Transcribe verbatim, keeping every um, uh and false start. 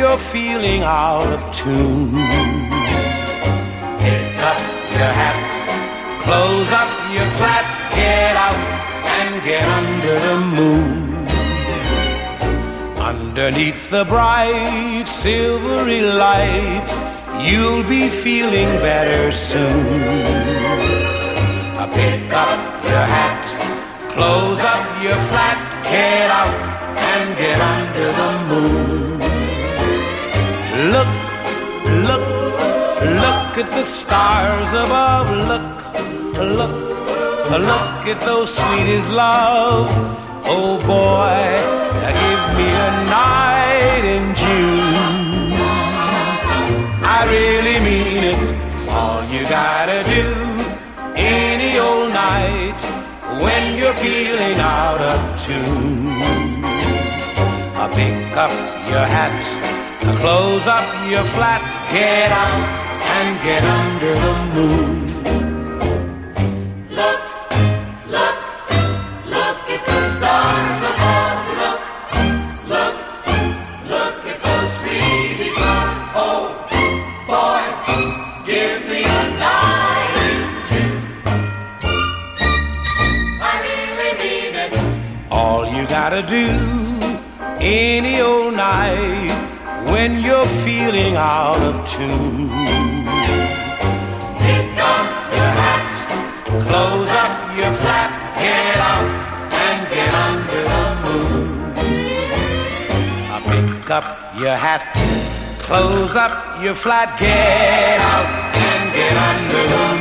you're feeling out of tune. Pick up your hat, close up your flat, get out and get under the moon. Underneath the bright silvery light, you'll be feeling better soon. Pick up your hat, close up your flat, get out and get under the moon. Look, look, look at the stars above. Look, look, look at those sweet as love. Oh boy, give me a night in June. I really mean it, all you gotta do, any old night when you're feeling out of tune. Pick up your hat, close up your flat, get out and get under the moon. Look, look, look at the stars above. Look, look, look at those sweeties on. Oh, boy, give me a night in June. I really mean it. All you gotta do, any old night when you're feeling out of tune. Pick up your hat, close up your flat, get out and get under the moon. Pick up your hat, close up your flat, get out and get under the moon.